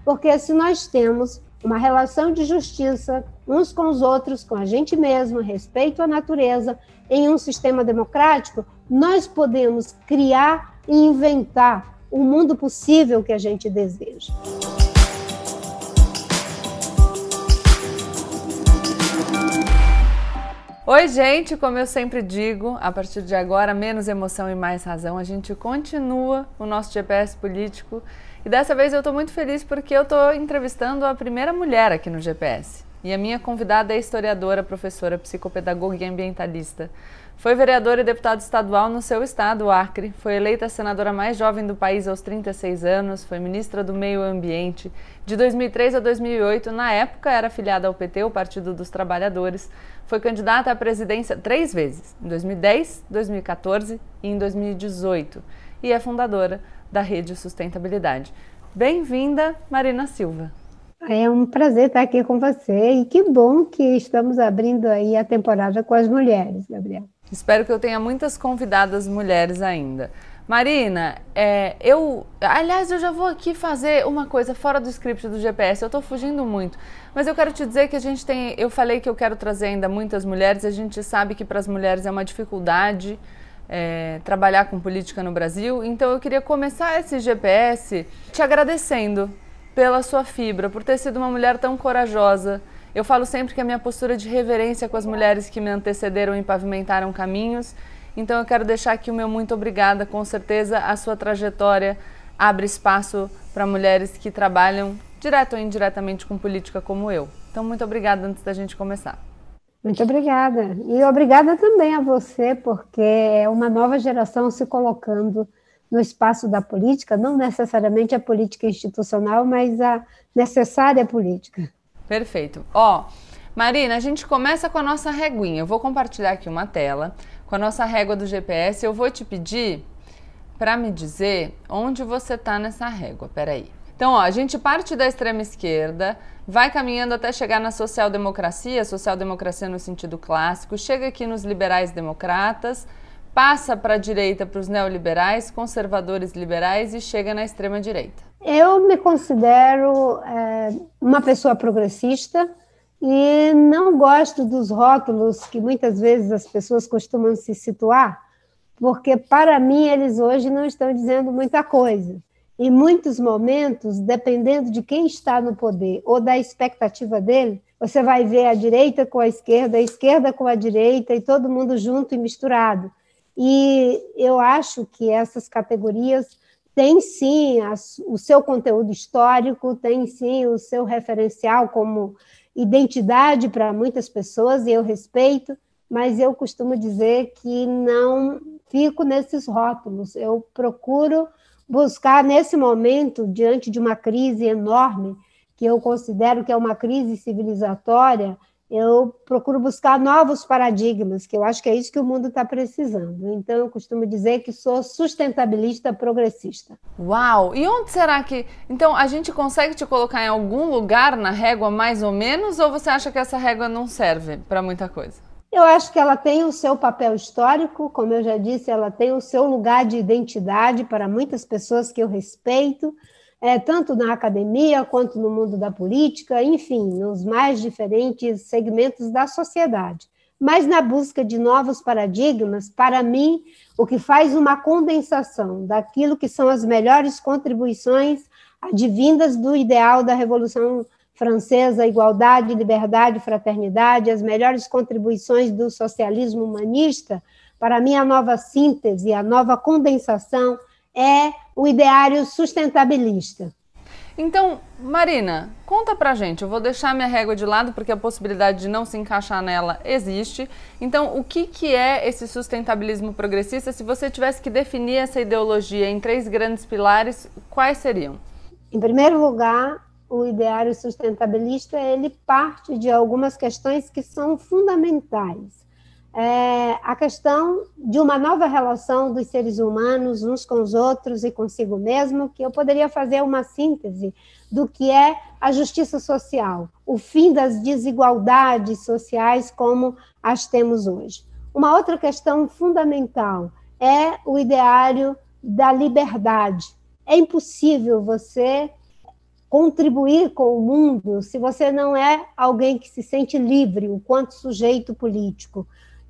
porque se nós temos uma relação de justiça uns com os outros, com a gente mesmo, respeito à natureza, em um sistema democrático, nós podemos criar e inventar o mundo possível que a gente deseja. Oi, gente, como eu sempre digo, a partir de agora, menos emoção e mais razão, a gente continua o nosso GPS político e dessa vez eu estou muito feliz porque eu estou entrevistando a primeira mulher aqui no GPS. E a minha convidada é historiadora, professora, psicopedagoga e ambientalista. Foi vereadora e deputada estadual no seu estado, o Acre. Foi eleita a senadora mais jovem do país aos 36 anos. Foi ministra do Meio Ambiente. De 2003 a 2008, na época, era afiliada ao PT, o Partido dos Trabalhadores. Foi candidata à presidência 3 vezes, em 2010, 2014 e em 2018. E é fundadora da Rede Sustentabilidade. Bem-vinda, Marina Silva. É um prazer estar aqui com você e que bom que estamos abrindo aí a temporada com as mulheres, Gabriela. Espero que eu tenha muitas convidadas mulheres ainda. Marina, eu já vou aqui fazer uma coisa fora do script do GPS, eu estou fugindo muito, mas eu quero te dizer que eu falei que eu quero trazer ainda muitas mulheres, a gente sabe que para as mulheres é uma dificuldade trabalhar com política no Brasil, então eu queria começar esse GPS te agradecendo pela sua fibra, por ter sido uma mulher tão corajosa. Eu falo sempre que a minha postura de reverência com as mulheres que me antecederam e pavimentaram caminhos. Então eu quero deixar aqui o meu muito obrigada. Com certeza a sua trajetória abre espaço para mulheres que trabalham direto ou indiretamente com política como eu. Então muito obrigada antes da gente começar. Muito obrigada. E obrigada também a você, porque é uma nova geração se colocando no espaço da política, não necessariamente a política institucional, mas a necessária política. Perfeito. Marina, a gente começa com a nossa reguinha. Eu vou compartilhar aqui uma tela com a nossa régua do GPS. Eu vou te pedir para me dizer onde você está nessa régua. Peraí. Então, a gente parte da extrema esquerda, vai caminhando até chegar na social-democracia no sentido clássico, chega aqui nos liberais democratas, passa para a direita, para os neoliberais, conservadores liberais e chega na extrema-direita. Eu me considero uma pessoa progressista e não gosto dos rótulos que muitas vezes as pessoas costumam se situar, porque para mim eles hoje não estão dizendo muita coisa. Em muitos momentos, dependendo de quem está no poder ou da expectativa dele, você vai ver a direita com a esquerda com a direita e todo mundo junto e misturado. E eu acho que essas categorias têm sim o seu conteúdo histórico, têm sim o seu referencial como identidade para muitas pessoas, e eu respeito, mas eu costumo dizer que não fico nesses rótulos. Eu procuro buscar, nesse momento, diante de uma crise enorme, que eu considero que é uma crise civilizatória, eu procuro buscar novos paradigmas, que eu acho que é isso que o mundo está precisando. Então, eu costumo dizer que sou sustentabilista progressista. Uau! E onde será que... Então, a gente consegue te colocar em algum lugar na régua, mais ou menos, ou você acha que essa régua não serve para muita coisa? Eu acho que ela tem o seu papel histórico, como eu já disse, ela tem o seu lugar de identidade para muitas pessoas que eu respeito, tanto na academia quanto no mundo da política, enfim, nos mais diferentes segmentos da sociedade. Mas na busca de novos paradigmas, para mim, o que faz uma condensação daquilo que são as melhores contribuições advindas do ideal da Revolução Francesa, igualdade, liberdade, fraternidade, as melhores contribuições do socialismo humanista, para mim a nova síntese, a nova condensação é o ideário sustentabilista. Então, Marina, conta pra gente, eu vou deixar minha régua de lado porque a possibilidade de não se encaixar nela existe. Então, o que é esse sustentabilismo progressista? Se você tivesse que definir essa ideologia em 3 grandes pilares, quais seriam? Em primeiro lugar, o ideário sustentabilista, ele parte de algumas questões que são fundamentais. A questão de uma nova relação dos seres humanos uns com os outros e consigo mesmo, que eu poderia fazer uma síntese do que é a justiça social, o fim das desigualdades sociais como as temos hoje. Uma outra questão fundamental é o ideário da liberdade. É impossível você contribuir com o mundo se você não é alguém que se sente livre, enquanto sujeito político.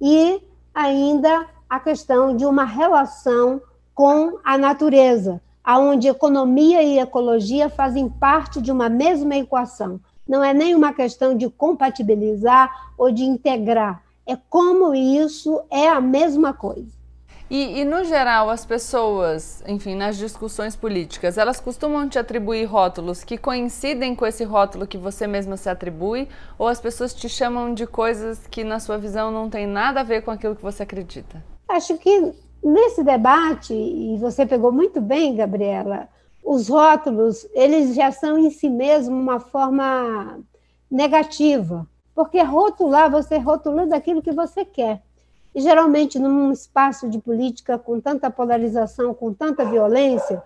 E ainda a questão de uma relação com a natureza, onde economia e ecologia fazem parte de uma mesma equação. Não é nem uma questão de compatibilizar ou de integrar, é como isso é a mesma coisa. E, no geral, as pessoas, enfim, nas discussões políticas, elas costumam te atribuir rótulos que coincidem com esse rótulo que você mesma se atribui, ou as pessoas te chamam de coisas que, na sua visão, não tem nada a ver com aquilo que você acredita? Acho que nesse debate, e você pegou muito bem, Gabriela, os rótulos, eles já são em si mesmos uma forma negativa, porque rotular, você rotulando aquilo que você quer. E, geralmente, num espaço de política com tanta polarização, com tanta violência,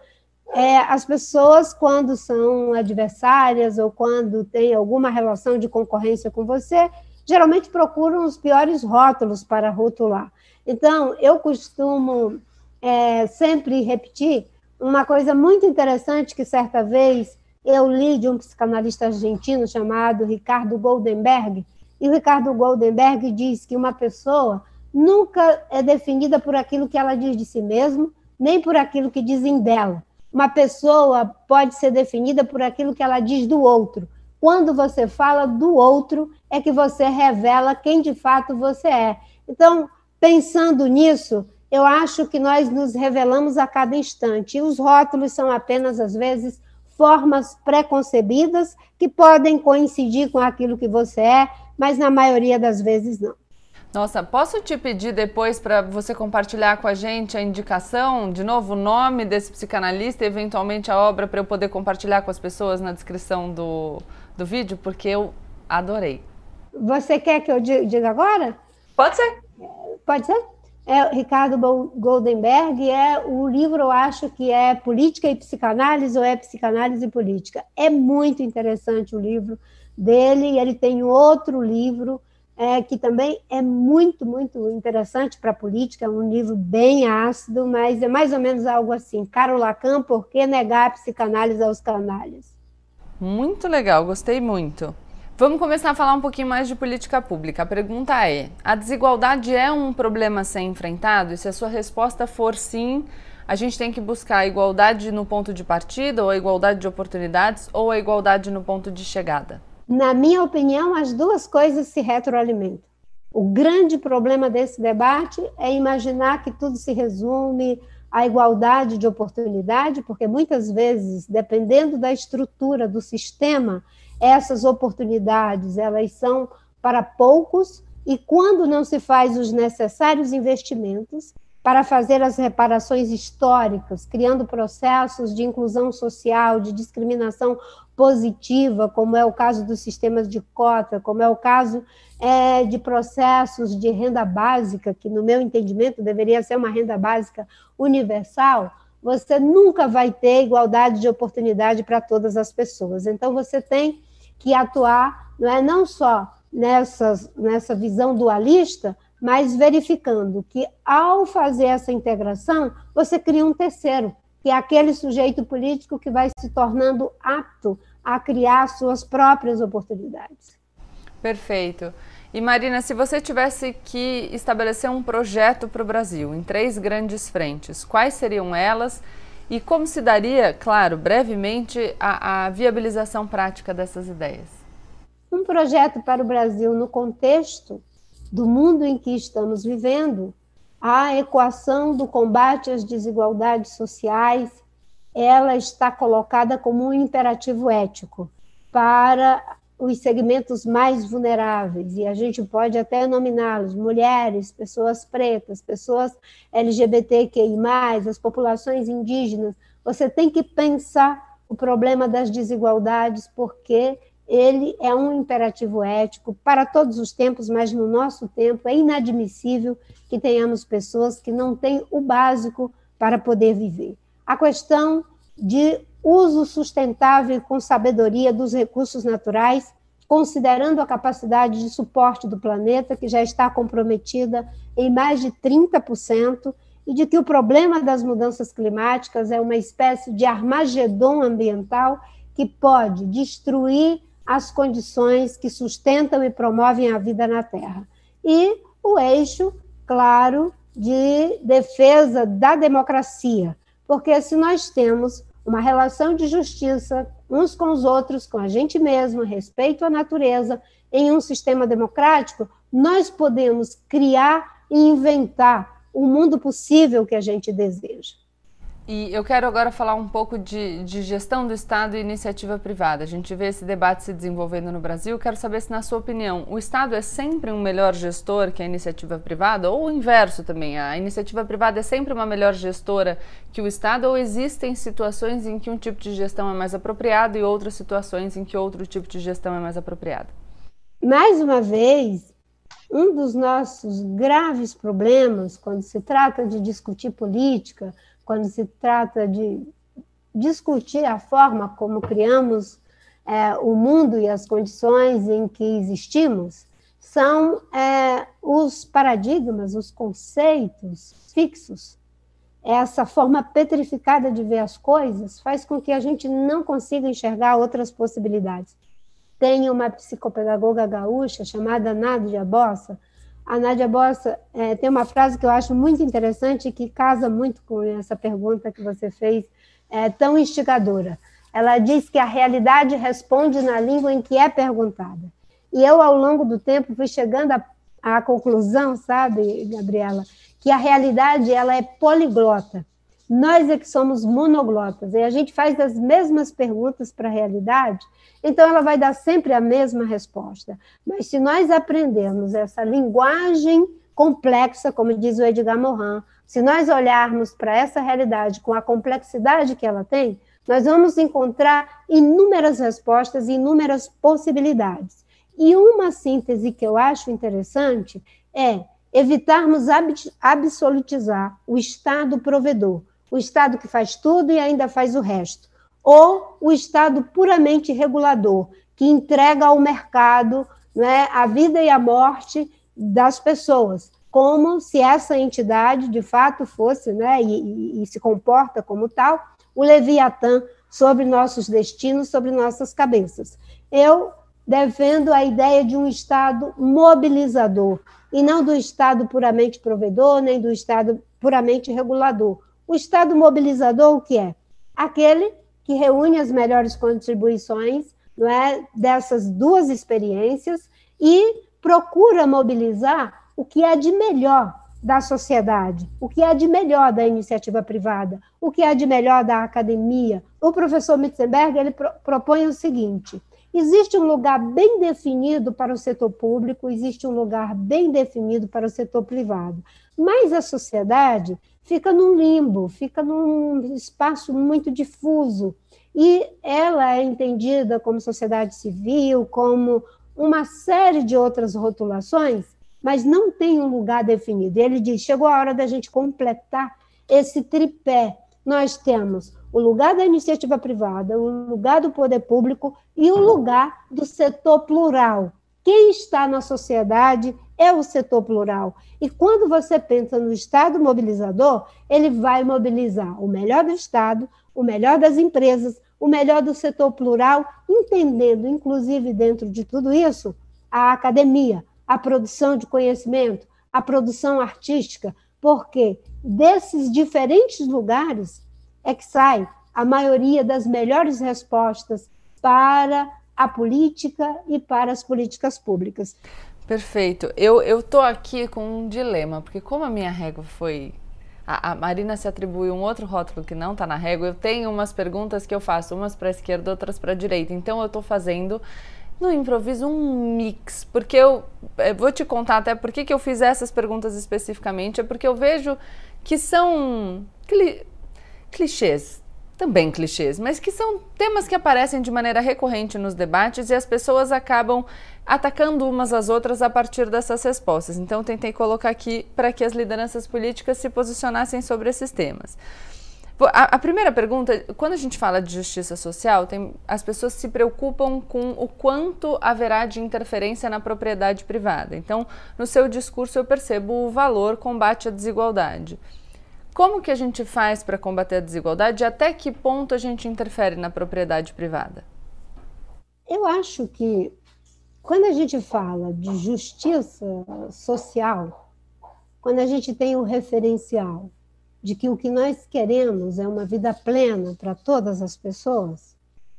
as pessoas, quando são adversárias ou quando têm alguma relação de concorrência com você, geralmente procuram os piores rótulos para rotular. Então, eu costumo sempre repetir uma coisa muito interessante que, certa vez, eu li de um psicanalista argentino chamado Ricardo Goldenberg, e o Ricardo Goldenberg diz que uma pessoa nunca é definida por aquilo que ela diz de si mesma, nem por aquilo que dizem dela. Uma pessoa pode ser definida por aquilo que ela diz do outro. Quando você fala do outro, é que você revela quem de fato você é. Então, pensando nisso, eu acho que nós nos revelamos a cada instante. E os rótulos são apenas, às vezes, formas pré-concebidas que podem coincidir com aquilo que você é, mas na maioria das vezes não. Nossa, posso te pedir depois para você compartilhar com a gente a indicação, de novo, o nome desse psicanalista e eventualmente a obra para eu poder compartilhar com as pessoas na descrição do vídeo, porque eu adorei. Você quer que eu diga agora? Pode ser. Pode ser? Ricardo Goldenberg, o livro, eu acho que é Política e Psicanálise ou é Psicanálise e Política. É muito interessante o livro dele, e ele tem outro livro que também é muito, muito interessante para a política, é um livro bem ácido, mas é mais ou menos algo assim, Caro Lacan, por que negar a psicanálise aos canalhas? Muito legal, gostei muito. Vamos começar a falar um pouquinho mais de política pública. A pergunta é, a desigualdade é um problema a ser enfrentado? E se a sua resposta for sim, a gente tem que buscar a igualdade no ponto de partida, ou a igualdade de oportunidades, ou a igualdade no ponto de chegada? Na minha opinião, as duas coisas se retroalimentam. O grande problema desse debate é imaginar que tudo se resume à igualdade de oportunidade, porque muitas vezes, dependendo da estrutura do sistema, essas oportunidades elas são para poucos, e quando não se faz os necessários investimentos para fazer as reparações históricas, criando processos de inclusão social, de discriminação positiva, como é o caso dos sistemas de cota, como é o caso de processos de renda básica, que, no meu entendimento, deveria ser uma renda básica universal, você nunca vai ter igualdade de oportunidade para todas as pessoas. Então, você tem que atuar não só nessa visão dualista, mas verificando que, ao fazer essa integração, você cria um terceiro, que é aquele sujeito político que vai se tornando apto a criar suas próprias oportunidades. Perfeito. E, Marina, se você tivesse que estabelecer um projeto para o Brasil em 3 grandes frentes, quais seriam elas e como se daria, claro, brevemente, a viabilização prática dessas ideias? Um projeto para o Brasil no contexto do mundo em que estamos vivendo, a equação do combate às desigualdades sociais, ela está colocada como um imperativo ético para os segmentos mais vulneráveis, e a gente pode até nominá-los: mulheres, pessoas pretas, pessoas LGBTQI+, as populações indígenas. Você tem que pensar o problema das desigualdades, porque ele é um imperativo ético para todos os tempos, mas no nosso tempo é inadmissível que tenhamos pessoas que não têm o básico para poder viver. A questão de uso sustentável e com sabedoria dos recursos naturais, considerando a capacidade de suporte do planeta, que já está comprometida em mais de 30%, e de que o problema das mudanças climáticas é uma espécie de Armagedon ambiental que pode destruir as condições que sustentam e promovem a vida na Terra. E o eixo, claro, de defesa da democracia, porque se nós temos uma relação de justiça uns com os outros, com a gente mesmo, respeito à natureza, em um sistema democrático, nós podemos criar e inventar o mundo possível que a gente deseja. E eu quero agora falar um pouco de gestão do Estado e iniciativa privada. A gente vê esse debate se desenvolvendo no Brasil. Quero saber se, na sua opinião, o Estado é sempre um melhor gestor que a iniciativa privada? Ou o inverso também? A iniciativa privada é sempre uma melhor gestora que o Estado? Ou existem situações em que um tipo de gestão é mais apropriado e outras situações em que outro tipo de gestão é mais apropriado? Mais uma vez, um dos nossos graves problemas quando se trata de discutir política, quando se trata de discutir a forma como criamos o mundo e as condições em que existimos, são os paradigmas, os conceitos fixos. Essa forma petrificada de ver as coisas faz com que a gente não consiga enxergar outras possibilidades. Tem uma psicopedagoga gaúcha chamada Nádia Bossa. A Nádia Bossa tem uma frase que eu acho muito interessante e que casa muito com essa pergunta que você fez, tão instigadora. Ela diz que a realidade responde na língua em que é perguntada. E eu, ao longo do tempo, fui chegando à conclusão, sabe, Gabriela, que a realidade ela é poliglota. Nós é que somos monoglotas, e a gente faz as mesmas perguntas para a realidade, então ela vai dar sempre a mesma resposta. Mas se nós aprendermos essa linguagem complexa, como diz o Edgar Morin, se nós olharmos para essa realidade com a complexidade que ela tem, nós vamos encontrar inúmeras respostas e inúmeras possibilidades. E uma síntese que eu acho interessante é evitarmos absolutizar o Estado provedor, o Estado que faz tudo e ainda faz o resto, ou o Estado puramente regulador, que entrega ao mercado, né, a vida e a morte das pessoas, como se essa entidade de fato fosse, né, e se comporta como tal, o Leviatã sobre nossos destinos, sobre nossas cabeças. Eu defendo a ideia de um Estado mobilizador, e não do Estado puramente provedor, nem do Estado puramente regulador. O Estado mobilizador, o que é? Aquele que reúne as melhores contribuições, não é, dessas duas experiências e procura mobilizar o que é de melhor da sociedade, o que é de melhor da iniciativa privada, o que é de melhor da academia. O professor Mitzenberg ele propõe o seguinte: existe um lugar bem definido para o setor público, existe um lugar bem definido para o setor privado, mas a sociedade fica num limbo, fica num espaço muito difuso, e ela é entendida como sociedade civil, como uma série de outras rotulações, mas não tem um lugar definido. Ele diz, chegou a hora da gente completar esse tripé. Nós temos o lugar da iniciativa privada, o lugar do poder público e o lugar do setor plural. Quem está na sociedade é o setor plural. E quando você pensa no Estado mobilizador, ele vai mobilizar o melhor do Estado, o melhor das empresas, o melhor do setor plural, entendendo, inclusive, dentro de tudo isso, a academia, a produção de conhecimento, a produção artística, porque desses diferentes lugares é que sai a maioria das melhores respostas para a política e para as políticas públicas. Perfeito. Eu estou aqui com um dilema, porque como a minha régua foi... A Marina se atribuiu um outro rótulo que não está na régua, eu tenho umas perguntas que eu faço, umas para a esquerda, outras para a direita, então eu estou fazendo no improviso um mix, porque eu vou te contar até por que eu fiz essas perguntas especificamente, é porque eu vejo que são clichês, também clichês, mas que são temas que aparecem de maneira recorrente nos debates e as pessoas acabam atacando umas às outras a partir dessas respostas. Então, eu tentei colocar aqui para que as lideranças políticas se posicionassem sobre esses temas. A primeira pergunta, quando a gente fala de justiça social, as pessoas se preocupam com o quanto haverá de interferência na propriedade privada. Então, no seu discurso eu percebo o valor combate à desigualdade. Como que a gente faz para combater a desigualdade e até que ponto a gente interfere na propriedade privada? Eu acho que quando a gente fala de justiça social, quando a gente tem o referencial de que o que nós queremos é uma vida plena para todas as pessoas,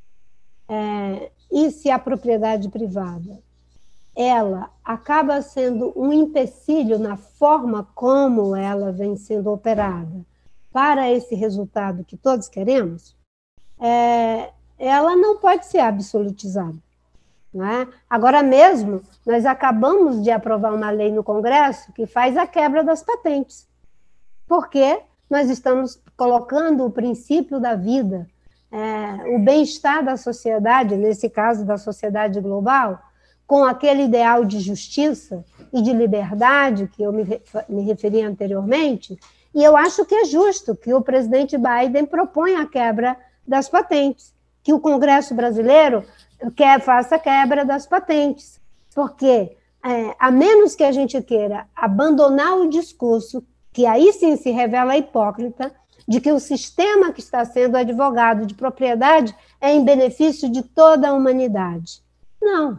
e se a propriedade privada ela acaba sendo um empecilho na forma como ela vem sendo operada para esse resultado que todos queremos, ela não pode ser absolutizada. Não é? Agora mesmo, nós acabamos de aprovar uma lei no Congresso que faz a quebra das patentes, porque nós estamos colocando o princípio da vida, o bem-estar da sociedade, nesse caso da sociedade global, com aquele ideal de justiça e de liberdade que eu me referi anteriormente, e eu acho que é justo que o presidente Biden proponha a quebra das patentes, que o Congresso brasileiro faça a quebra das patentes, porque a menos que a gente queira abandonar o discurso, que aí sim se revela hipócrita, de que o sistema que está sendo advogado de propriedade é em benefício de toda a humanidade. Não.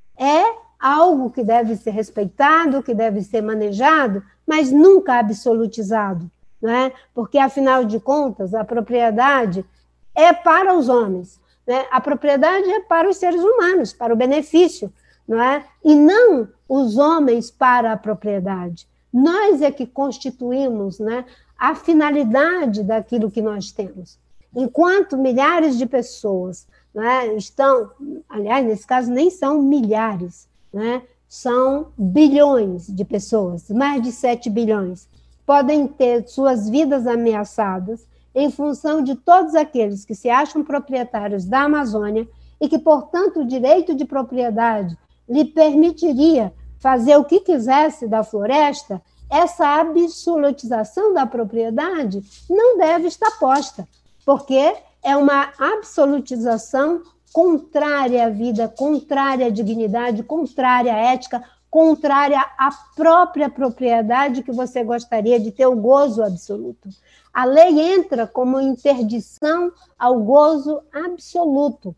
É algo que deve ser respeitado, que deve ser manejado, mas nunca absolutizado, não é? Porque, afinal de contas, a propriedade é para os homens, né? A propriedade é para os seres humanos, para o benefício, não é? E não os homens para a propriedade. Nós é que constituímos, né, a finalidade daquilo que nós temos. Enquanto milhares de pessoas, né, estão, aliás, nesse caso nem são milhares, né, são bilhões de pessoas, mais de 7 bilhões, podem ter suas vidas ameaçadas em função de todos aqueles que se acham proprietários da Amazônia e que, portanto, o direito de propriedade lhe permitiria fazer o que quisesse da floresta. Essa absolutização da propriedade não deve estar posta, porque é uma absolutização contrária à vida, contrária à dignidade, contrária à ética, contrária à própria propriedade que você gostaria de ter o gozo absoluto. A lei entra como interdição ao gozo absoluto.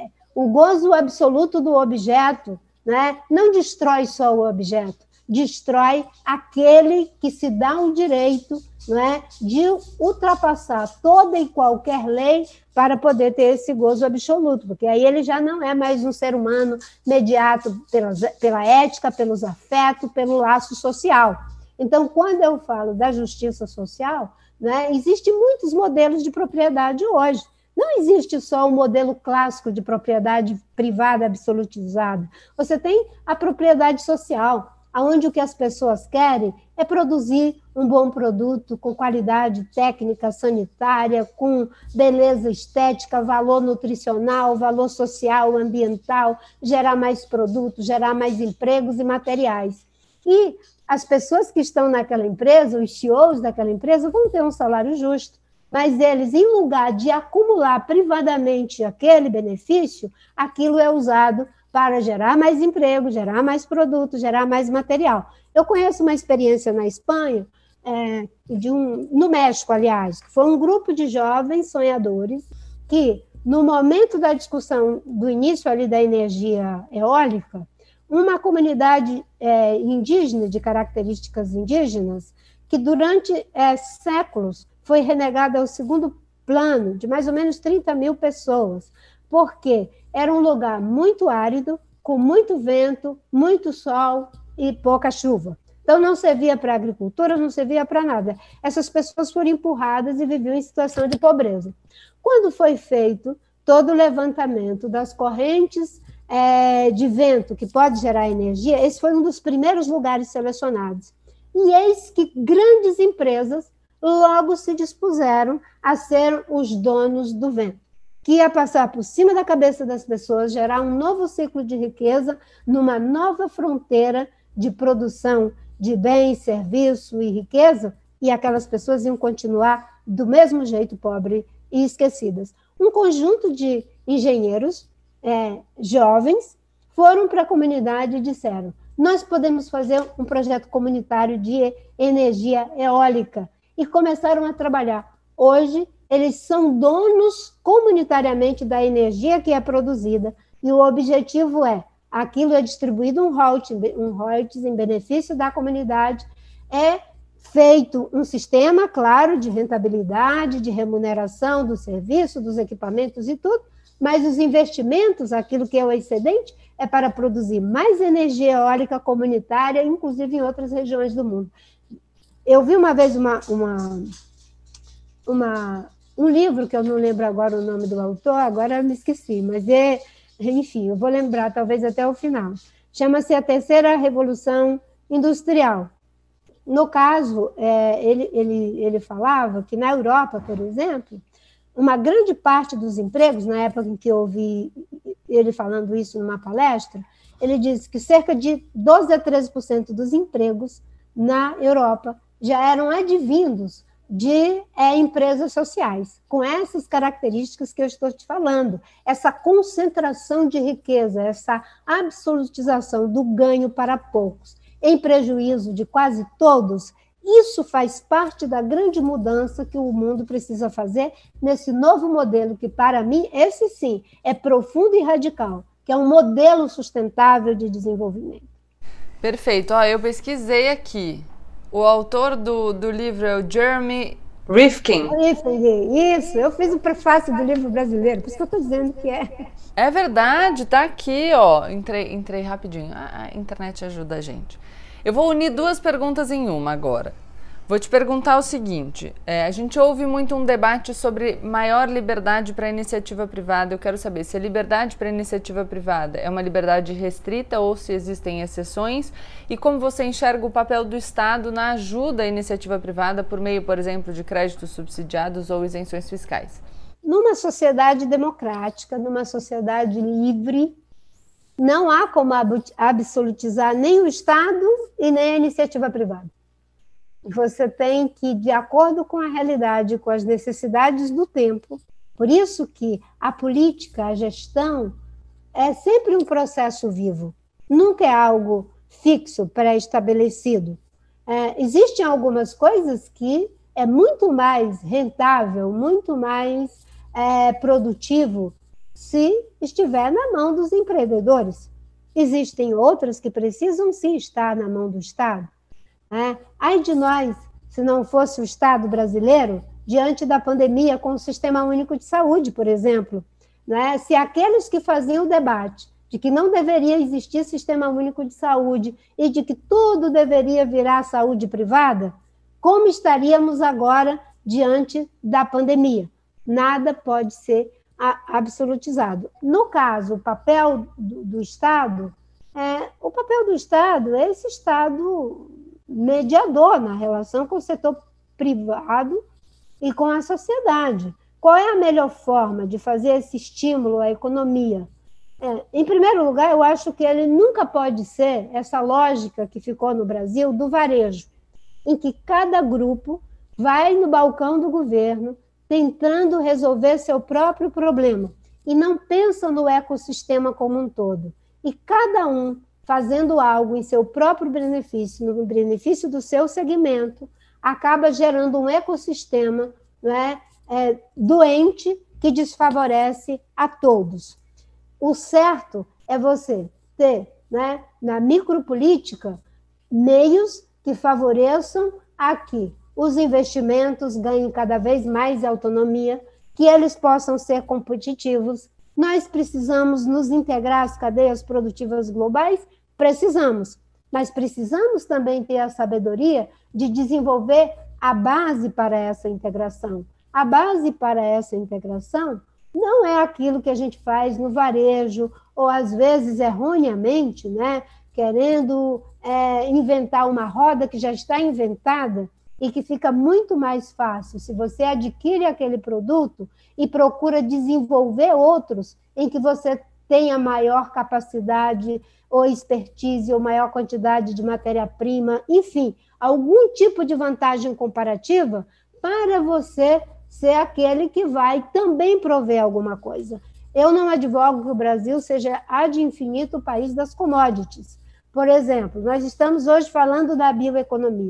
O gozo absoluto do objeto, né, não destrói só o objeto, destrói aquele que se dá o direito, não é, de ultrapassar toda e qualquer lei para poder ter esse gozo absoluto, porque aí ele já não é mais um ser humano mediado pela ética, pelos afetos, pelo laço social. Então, quando eu falo da justiça social, né, existem muitos modelos de propriedade hoje. Não existe só o modelo clássico de propriedade privada absolutizada. Você tem a propriedade social, onde o que as pessoas querem é produzir um bom produto com qualidade técnica, sanitária, com beleza estética, valor nutricional, valor social, ambiental, gerar mais produtos, gerar mais empregos e materiais. E as pessoas que estão naquela empresa, os CEOs daquela empresa, vão ter um salário justo, mas eles, em lugar de acumular privadamente aquele benefício, aquilo é usado para gerar mais emprego, gerar mais produto, gerar mais material. Eu conheço uma experiência na Espanha, no México, aliás, que foi um grupo de jovens sonhadores que, no momento da discussão do início ali da energia eólica, uma comunidade indígena, de características indígenas, que durante séculos foi renegada ao segundo plano, de mais ou menos 30 mil pessoas, porque era um lugar muito árido, com muito vento, muito sol e pouca chuva. Então, não servia para a agricultura, não servia para nada. Essas pessoas foram empurradas e viviam em situação de pobreza. Quando foi feito todo o levantamento das correntes de vento que pode gerar energia, esse foi um dos primeiros lugares selecionados. E eis que grandes empresas logo se dispuseram a ser os donos do vento, que ia passar por cima da cabeça das pessoas, gerar um novo ciclo de riqueza numa nova fronteira de produção de bens, serviço e riqueza, e aquelas pessoas iam continuar do mesmo jeito pobre e esquecidas. Um conjunto de engenheiros jovens foram para a comunidade e disseram: nós podemos fazer um projeto comunitário de energia eólica, e começaram a trabalhar. Hoje, eles são donos comunitariamente da energia que é produzida, e o objetivo aquilo é distribuído um royalties em benefício da comunidade, é feito um sistema, claro, de rentabilidade, de remuneração do serviço, dos equipamentos e tudo, mas os investimentos, aquilo que é o excedente, é para produzir mais energia eólica comunitária, inclusive em outras regiões do mundo. Eu vi uma vez um livro, que eu não lembro agora o nome do autor, agora eu me esqueci, mas enfim, eu vou lembrar talvez até o final. Chama-se A Terceira Revolução Industrial. No caso, ele falava que na Europa, por exemplo, uma grande parte dos empregos, na época em que eu ouvi ele falando isso numa palestra, ele disse que cerca de 12 a 13% dos empregos na Europa já eram advindos de empresas sociais, com essas características que eu estou te falando, essa concentração de riqueza, essa absolutização do ganho para poucos, em prejuízo de quase todos. Isso faz parte da grande mudança que o mundo precisa fazer nesse novo modelo, que, para mim, esse sim, é profundo e radical, que é um modelo sustentável de desenvolvimento. Perfeito. Eu pesquisei aqui. O autor do livro é o Jeremy Rifkin. Isso, eu fiz o prefácio do livro brasileiro, por isso que eu estou dizendo que é. É verdade, tá aqui, Entrei rapidinho. A internet ajuda a gente. Eu vou unir duas perguntas em uma agora. Vou te perguntar o seguinte, a gente ouve muito um debate sobre maior liberdade para a iniciativa privada. Eu quero saber se a liberdade para a iniciativa privada é uma liberdade restrita ou se existem exceções, e como você enxerga o papel do Estado na ajuda à iniciativa privada por meio, por exemplo, de créditos subsidiados ou isenções fiscais. Numa sociedade democrática, numa sociedade livre, não há como absolutizar nem o Estado e nem a iniciativa privada. Você tem que, de acordo com a realidade, com as necessidades do tempo, por isso que a política, a gestão, é sempre um processo vivo, nunca é algo fixo, pré-estabelecido. Existem algumas coisas que é muito mais rentável, muito mais produtivo, se estiver na mão dos empreendedores. Existem outras que precisam sim estar na mão do Estado. Ai de nós, se não fosse o Estado brasileiro, diante da pandemia, com o Sistema Único de Saúde, por exemplo, se aqueles que faziam o debate de que não deveria existir Sistema Único de Saúde e de que tudo deveria virar saúde privada, como estaríamos agora diante da pandemia? Nada pode ser absolutizado. No caso, o papel do Estado, o papel do Estado é esse Estado mediador na relação com o setor privado e com a sociedade. Qual é a melhor forma de fazer esse estímulo à economia? Em primeiro lugar, eu acho que ele nunca pode ser essa lógica que ficou no Brasil do varejo, em que cada grupo vai no balcão do governo tentando resolver seu próprio problema e não pensa no ecossistema como um todo. E cada um fazendo algo em seu próprio benefício, no benefício do seu segmento, acaba gerando um ecossistema doente que desfavorece a todos. O certo é você ter, na micropolítica, meios que favoreçam a que os investimentos ganhem cada vez mais autonomia, que eles possam ser competitivos. Nós precisamos nos integrar às cadeias produtivas globais? Precisamos, mas precisamos também ter a sabedoria de desenvolver a base para essa integração. A base para essa integração não é aquilo que a gente faz no varejo, ou às vezes erroneamente, querendo inventar uma roda que já está inventada e que fica muito mais fácil se você adquire aquele produto e procura desenvolver outros em que você tenha maior capacidade ou expertise ou maior quantidade de matéria-prima, enfim, algum tipo de vantagem comparativa para você ser aquele que vai também prover alguma coisa. Eu não advogo que o Brasil seja ad infinito o país das commodities. Por exemplo, nós estamos hoje falando da bioeconomia.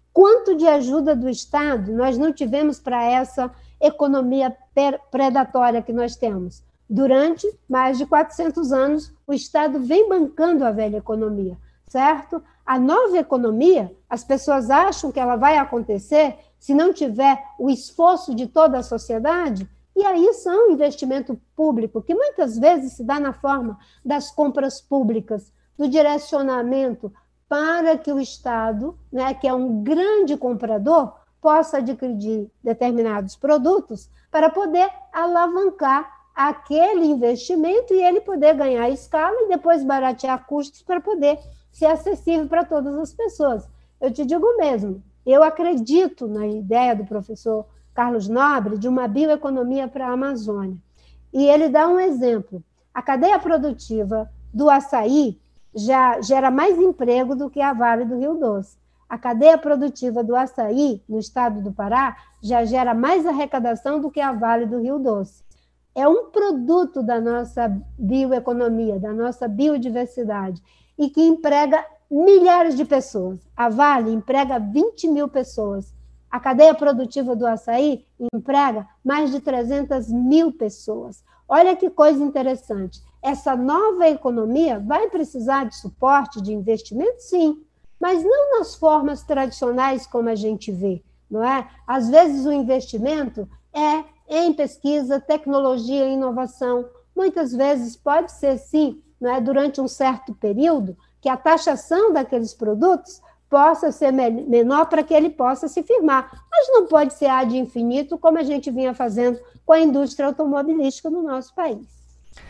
Quanto de ajuda do Estado nós não tivemos para essa economia predatória que nós temos? Durante mais de 400 anos, o Estado vem bancando a velha economia, certo? A nova economia, as pessoas acham que ela vai acontecer se não tiver o esforço de toda a sociedade, e aí são investimento público, que muitas vezes se dá na forma das compras públicas, do direcionamento para que o Estado, né, que é um grande comprador, possa adquirir determinados produtos para poder alavancar aquele investimento e ele poder ganhar escala e depois baratear custos para poder ser acessível para todas as pessoas. Eu te digo mesmo, eu acredito na ideia do professor Carlos Nobre de uma bioeconomia para a Amazônia. E ele dá um exemplo. A cadeia produtiva do açaí já gera mais emprego do que a Vale do Rio Doce. A cadeia produtiva do açaí, no estado do Pará, já gera mais arrecadação do que a Vale do Rio Doce. É um produto da nossa bioeconomia, da nossa biodiversidade, e que emprega milhares de pessoas. A Vale emprega 20 mil pessoas. A cadeia produtiva do açaí emprega mais de 300 mil pessoas. Olha que coisa interessante. Essa nova economia vai precisar de suporte, de investimento? Sim, mas não nas formas tradicionais como a gente vê, não é? Às vezes o investimento é em pesquisa, tecnologia e inovação. Muitas vezes pode ser, sim, não é? Durante um certo período, que a taxação daqueles produtos possa ser menor para que ele possa se firmar. Mas não pode ser ad infinito, como a gente vinha fazendo com a indústria automobilística no nosso país.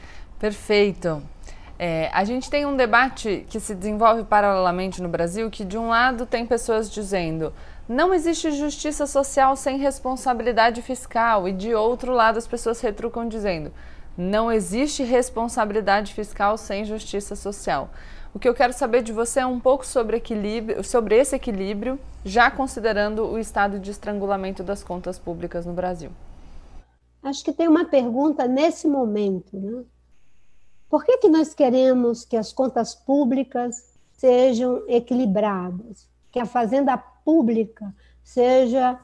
Perfeito. A gente tem um debate que se desenvolve paralelamente no Brasil, que de um lado tem pessoas dizendo não existe justiça social sem responsabilidade fiscal, e de outro lado as pessoas retrucam dizendo não existe responsabilidade fiscal sem justiça social. O que eu quero saber de você é um pouco sobre esse equilíbrio, já considerando o estado de estrangulamento das contas públicas no Brasil. Acho que tem uma pergunta nesse momento, né? Por que nós queremos que as contas públicas sejam equilibradas? Que a fazenda pública seja,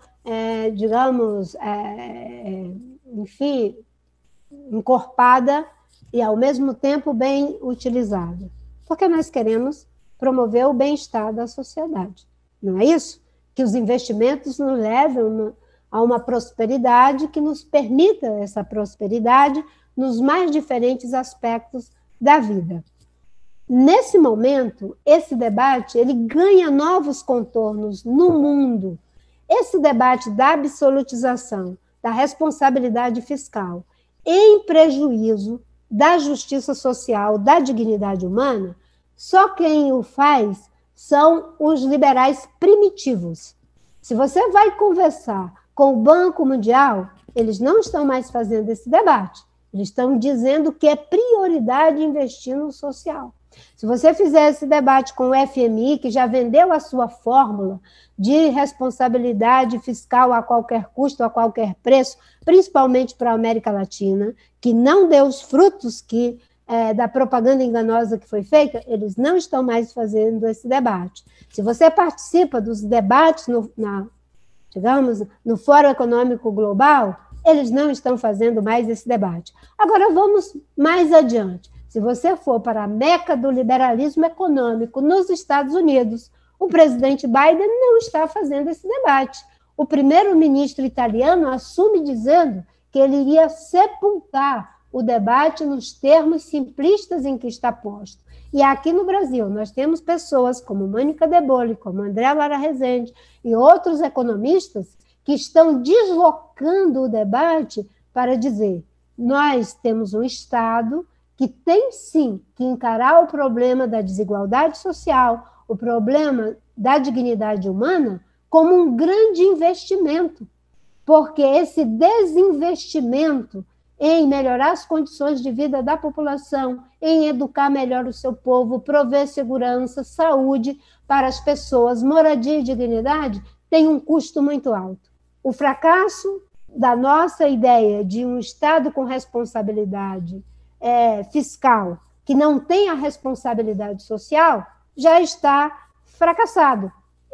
enfim, encorpada e, ao mesmo tempo, bem utilizada? Porque nós queremos promover o bem-estar da sociedade. Não é isso? Que os investimentos nos levem a uma prosperidade que nos permita essa prosperidade nos mais diferentes aspectos da vida. Nesse momento, esse debate ele ganha novos contornos no mundo. Esse debate da absolutização, da responsabilidade fiscal, em prejuízo da justiça social, da dignidade humana, só quem o faz são os liberais primitivos. Se você vai conversar com o Banco Mundial, eles não estão mais fazendo esse debate. Eles estão dizendo que é prioridade investir no social. Se você fizer esse debate com o FMI, que já vendeu a sua fórmula de responsabilidade fiscal a qualquer custo, a qualquer preço, principalmente para a América Latina, que não deu os frutos da propaganda enganosa que foi feita, eles não estão mais fazendo esse debate. Se você participa dos debates no Fórum Econômico Global, eles não estão fazendo mais esse debate. Agora, vamos mais adiante. Se você for para a meca do liberalismo econômico nos Estados Unidos, o presidente Biden não está fazendo esse debate. O primeiro-ministro italiano assume dizendo que ele iria sepultar o debate nos termos simplistas em que está posto. E aqui no Brasil, nós temos pessoas como Mônica De Bolle, como André Lara Rezende e outros economistas que estão deslocando o debate para dizer nós temos um Estado que tem, sim, que encarar o problema da desigualdade social, o problema da dignidade humana, como um grande investimento, porque esse desinvestimento em melhorar as condições de vida da população, em educar melhor o seu povo, prover segurança, saúde para as pessoas, moradia e dignidade, tem um custo muito alto. O fracasso da nossa ideia de um Estado com responsabilidade fiscal, que não tem a responsabilidade social, já está fracassado.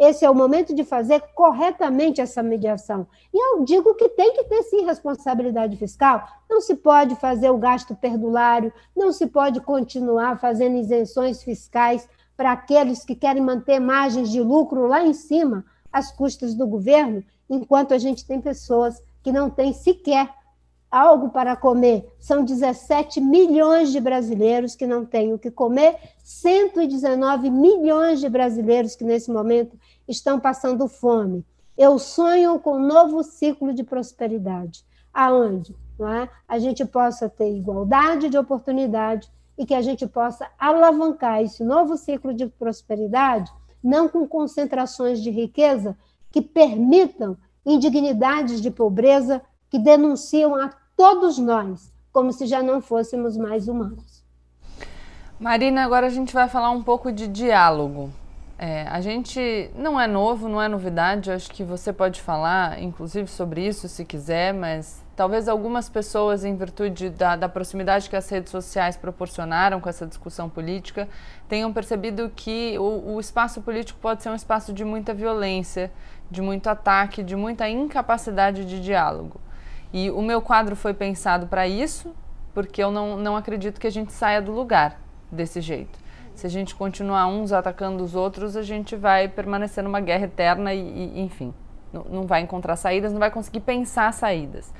esse é o momento de fazer corretamente essa mediação. E eu digo que tem que ter, sim, responsabilidade fiscal. Não se pode fazer o gasto perdulário, não se pode continuar fazendo isenções fiscais para aqueles que querem manter margens de lucro lá em cima, às custas do governo, enquanto a gente tem pessoas que não têm sequer algo para comer. São 17 milhões de brasileiros que não têm o que comer, 119 milhões de brasileiros que, nesse momento, estão passando fome. Eu sonho com um novo ciclo de prosperidade, aonde, não é, a gente possa ter igualdade de oportunidade e que a gente possa alavancar esse novo ciclo de prosperidade, não com concentrações de riqueza que permitam indignidades de pobreza que denunciam a todos nós, como se já não fôssemos mais humanos. Marina, agora a gente vai falar um pouco de diálogo. A gente não é novo, não é novidade, eu acho que você pode falar, inclusive, sobre isso, se quiser, mas talvez algumas pessoas, em virtude da proximidade que as redes sociais proporcionaram com essa discussão política, tenham percebido que o espaço político pode ser um espaço de muita violência, de muito ataque, de muita incapacidade de diálogo. E o meu quadro foi pensado para isso, porque eu não acredito que a gente saia do lugar desse jeito. Se a gente continuar uns atacando os outros, a gente vai permanecer numa guerra eterna e enfim, não vai encontrar saídas, não vai conseguir pensar saídas.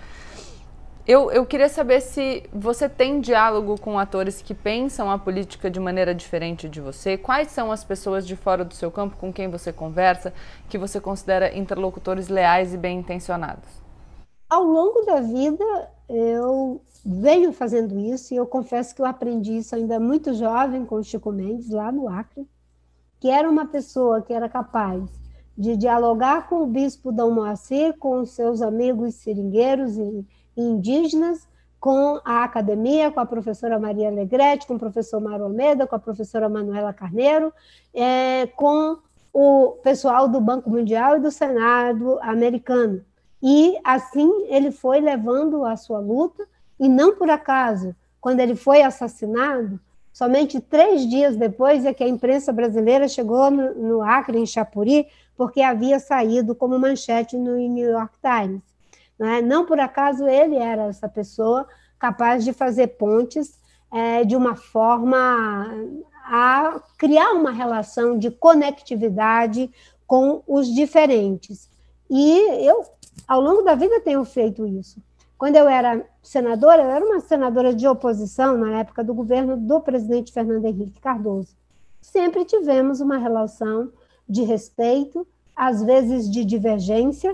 Eu queria saber se você tem diálogo com atores que pensam a política de maneira diferente de você. Quais são as pessoas de fora do seu campo com quem você conversa, que você considera interlocutores leais e bem-intencionados? Ao longo da vida, eu venho fazendo isso, e eu confesso que eu aprendi isso ainda muito jovem com o Chico Mendes, lá no Acre, que era uma pessoa que era capaz de dialogar com o bispo Dom Moacir, com os seus amigos seringueiros e indígenas, com a academia, com a professora Maria Alegrete, com o professor Mário Almeida, com a professora Manuela Carneiro, com o pessoal do Banco Mundial e do Senado americano. E assim ele foi levando a sua luta, e não por acaso, quando ele foi assassinado, somente 3 dias depois é que a imprensa brasileira chegou no Acre, em Chapuri, porque havia saído como manchete no New York Times. Não por acaso ele era essa pessoa capaz de fazer pontes de uma forma a criar uma relação de conectividade com os diferentes. E eu, ao longo da vida, tenho feito isso. Quando eu era senadora, eu era uma senadora de oposição na época do governo do presidente Fernando Henrique Cardoso. Sempre tivemos uma relação de respeito, às vezes de divergência,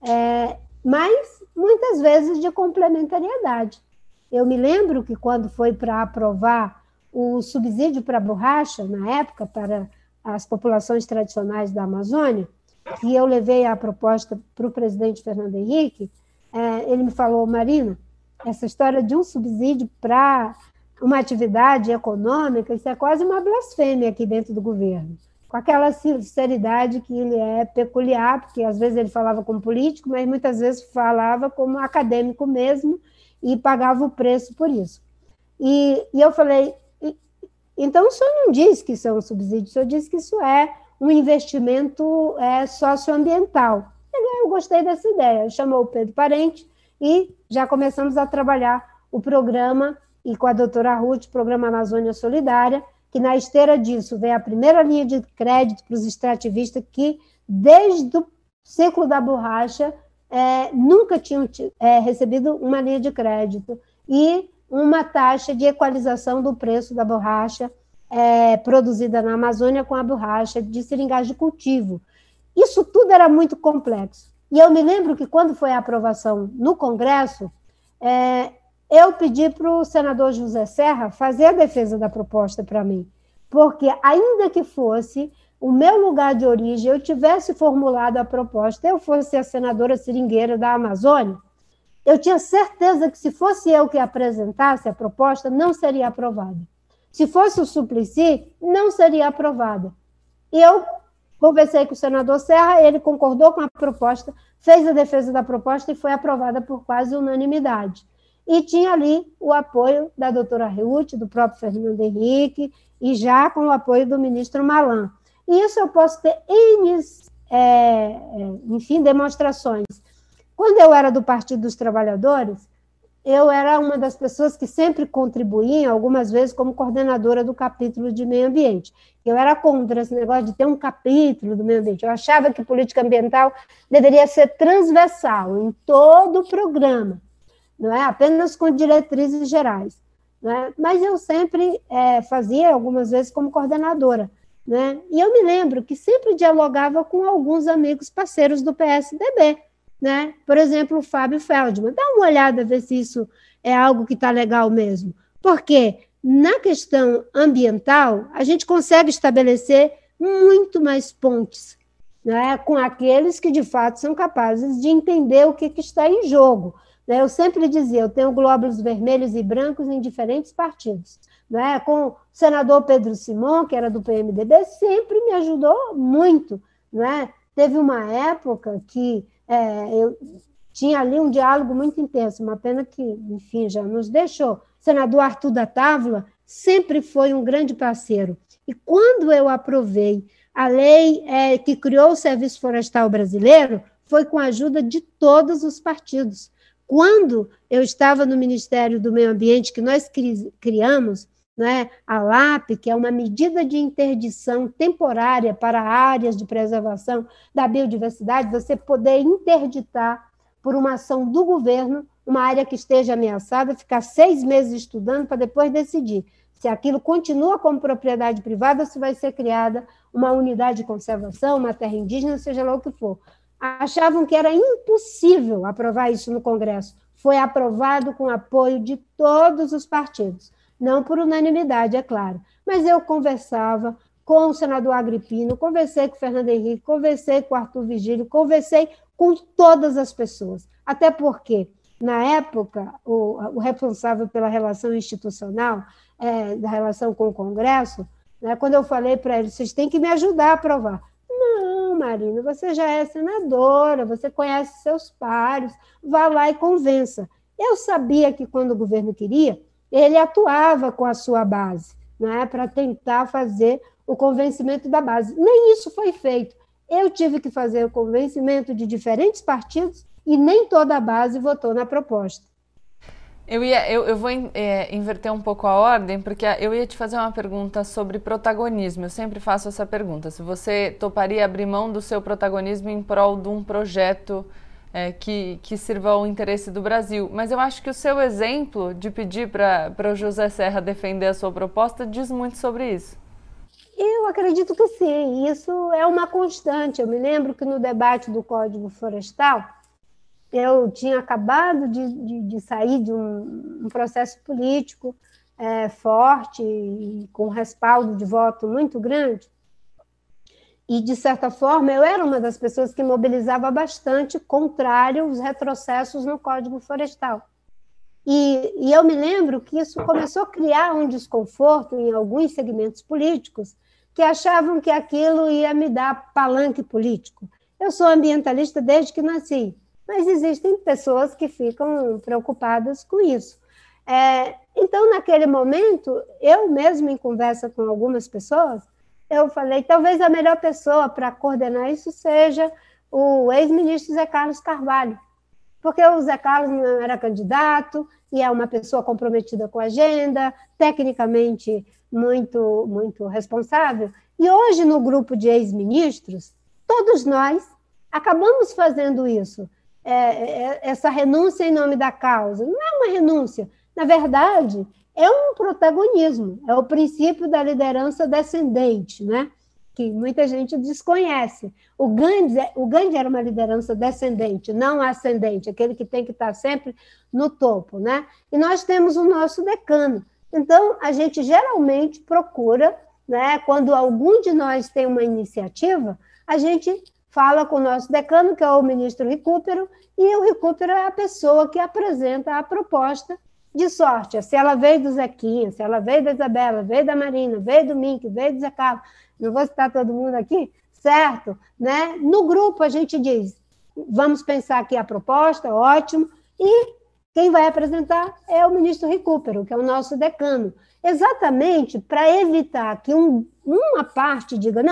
mas muitas vezes de complementariedade. Eu me lembro que quando foi para aprovar o subsídio para a borracha, na época, para as populações tradicionais da Amazônia, que eu levei a proposta para o presidente Fernando Henrique, ele me falou: Marina, essa história de um subsídio para uma atividade econômica, isso é quase uma blasfêmia aqui dentro do governo. Com aquela sinceridade que ele é peculiar, porque às vezes ele falava como político, mas muitas vezes falava como acadêmico mesmo e pagava o preço por isso. E eu falei: então o senhor não diz que isso é um subsídio, o senhor diz que isso é um investimento socioambiental. Eu gostei dessa ideia, chamou o Pedro Parente e já começamos a trabalhar o programa, e com a doutora Ruth, o programa Amazônia Solidária, que na esteira disso veio a primeira linha de crédito para os extrativistas que, desde o ciclo da borracha, nunca tinham recebido uma linha de crédito, e uma taxa de equalização do preço da borracha produzida na Amazônia com a borracha de seringais de cultivo. Isso tudo era muito complexo. E eu me lembro que, quando foi a aprovação no Congresso, eu pedi para o senador José Serra fazer a defesa da proposta para mim, porque, ainda que fosse o meu lugar de origem, eu tivesse formulado a proposta, eu fosse a senadora seringueira da Amazônia, eu tinha certeza que, se fosse eu que apresentasse a proposta, não seria aprovada. Se fosse o Suplicy, não seria aprovada. E eu conversei com o senador Serra, ele concordou com a proposta, fez a defesa da proposta e foi aprovada por quase unanimidade. E tinha ali o apoio da doutora Ruth, do próprio Fernando Henrique, e já com o apoio do ministro Malan. E isso eu posso ter N enfim, demonstrações. Quando eu era do Partido dos Trabalhadores, eu era uma das pessoas que sempre contribuía, algumas vezes, como coordenadora do capítulo de meio ambiente. Eu era contra esse negócio de ter um capítulo do meio ambiente. Eu achava que política ambiental deveria ser transversal em todo o programa, não é apenas com diretrizes gerais. Não é? Mas eu sempre fazia, algumas vezes, como coordenadora. Né? E eu me lembro que sempre dialogava com alguns amigos parceiros do PSDB, né? Por exemplo, o Fábio Feldman. Dá uma olhada, ver se isso é algo que está legal mesmo. Porque na questão ambiental, a gente consegue estabelecer muito mais pontes, né? Com aqueles que, de fato, são capazes de entender o que está em jogo. Né? Eu sempre dizia, eu tenho glóbulos vermelhos e brancos em diferentes partidos. Né? Com o senador Pedro Simon, que era do PMDB, sempre me ajudou muito. Né? Teve uma época que eu tinha ali um diálogo muito intenso, uma pena que, enfim, já nos deixou. O senador Arthur da Távila sempre foi um grande parceiro. E quando eu aprovei a lei que criou o Serviço Florestal Brasileiro, foi com a ajuda de todos os partidos. Quando eu estava no Ministério do Meio Ambiente, que nós criamos, né, a LAP, que é uma medida de interdição temporária para áreas de preservação da biodiversidade, você poder interditar por uma ação do governo uma área que esteja ameaçada, ficar 6 meses estudando para depois decidir se aquilo continua como propriedade privada ou se vai ser criada uma unidade de conservação, uma terra indígena, seja lá o que for. Achavam que era impossível aprovar isso no Congresso. Foi aprovado com apoio de todos os partidos. Não por unanimidade, é claro, mas eu conversava com o senador Agripino, conversei com o Fernando Henrique, conversei com o Arthur Vigílio, conversei com todas as pessoas, até porque, na época, o responsável pela relação institucional, da relação com o Congresso, né, quando eu falei para ele, vocês têm que me ajudar a aprovar. Não, Marina, você já é senadora, você conhece seus pares, vá lá e convença. Eu sabia que quando o governo queria, ele atuava com a sua base, né, para tentar fazer o convencimento da base. Nem isso foi feito. Eu tive que fazer o convencimento de diferentes partidos e nem toda a base votou na proposta. Eu vou inverter um pouco a ordem, porque eu ia te fazer uma pergunta sobre protagonismo. Eu sempre faço essa pergunta. Se você toparia abrir mão do seu protagonismo em prol de um projeto que sirva ao interesse do Brasil. Mas eu acho que o seu exemplo de pedir para o José Serra defender a sua proposta diz muito sobre isso. Eu acredito que sim, isso é uma constante. Eu me lembro que no debate do Código Florestal, eu tinha acabado de sair de um processo político forte e com respaldo de voto muito grande, e, de certa forma, eu era uma das pessoas que mobilizava bastante contrário aos retrocessos no Código Florestal. E eu me lembro que isso começou a criar um desconforto em alguns segmentos políticos que achavam que aquilo ia me dar palanque político. Eu sou ambientalista desde que nasci, mas existem pessoas que ficam preocupadas com isso. Então, naquele momento, eu mesmo, em conversa com algumas pessoas, eu falei, talvez a melhor pessoa para coordenar isso seja o ex-ministro Zé Carlos Carvalho, porque o Zé Carlos não era candidato e é uma pessoa comprometida com a agenda, tecnicamente muito, muito responsável. E hoje, no grupo de ex-ministros, todos nós acabamos fazendo isso. Essa renúncia em nome da causa. Não é uma renúncia. Na verdade, é um protagonismo. É o princípio da liderança descendente, né? Que muita gente desconhece. O Gandhi era uma liderança descendente, não ascendente, aquele que tem que estar sempre no topo, né? E nós temos o nosso decano. Então, a gente geralmente procura, né, quando algum de nós tem uma iniciativa, a gente fala com o nosso decano, que é o ministro Recupero, e o Recupero é a pessoa que apresenta a proposta de sorte. Se ela veio do Zequinha, se ela veio da Isabela, veio da Marina, veio do Mink, veio do Zé Carlos, não vou citar todo mundo aqui, certo? Né? No grupo a gente diz, vamos pensar aqui a proposta, ótimo, e quem vai apresentar é o ministro Recupero, que é o nosso decano, exatamente para evitar que uma parte diga, não,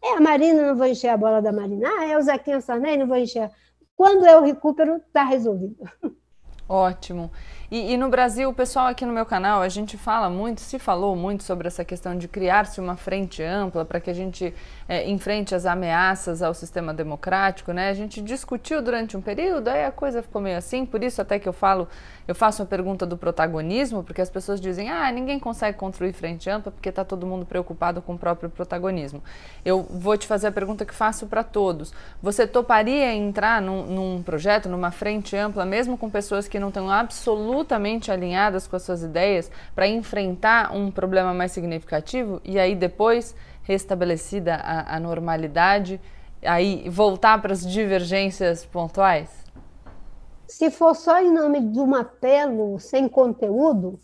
É a Marina, não vou encher a bola da Marina. Ah, é o Zequinha Sarney, não vou encher. Quando eu recupero, está resolvido. Ótimo. E no Brasil, o pessoal aqui no meu canal, a gente fala muito, se falou muito sobre essa questão de criar-se uma frente ampla para que a gente enfrente as ameaças ao sistema democrático, né? A gente discutiu durante um período, aí a coisa ficou meio assim, por isso até que eu faço a pergunta do protagonismo, porque as pessoas dizem, ninguém consegue construir frente ampla porque está todo mundo preocupado com o próprio protagonismo. Eu vou te fazer a pergunta que faço para todos. Você toparia entrar num projeto, numa frente ampla, mesmo com pessoas que não estão absolutamente alinhadas com as suas ideias, para enfrentar um problema mais significativo e aí depois, restabelecida a normalidade, aí voltar para as divergências pontuais? Se for só em nome de um apelo sem conteúdo,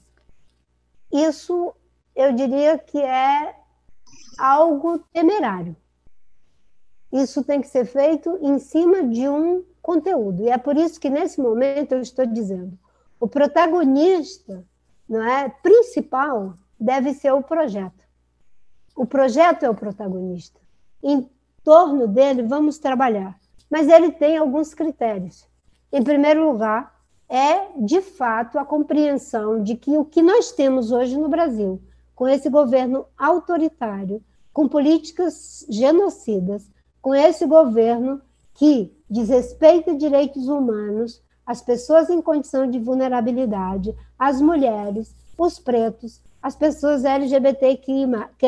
isso eu diria que é algo temerário. Isso tem que ser feito em cima de um conteúdo. E é por isso que, nesse momento, eu estou dizendo, o protagonista, não é, principal deve ser o projeto. O projeto é o protagonista. Em torno dele, vamos trabalhar. Mas ele tem alguns critérios. Em primeiro lugar, é, de fato, a compreensão de que o que nós temos hoje no Brasil, com esse governo autoritário, com políticas genocidas, com esse governo que desrespeita direitos humanos, as pessoas em condição de vulnerabilidade, as mulheres, os pretos, as pessoas LGBTQI+,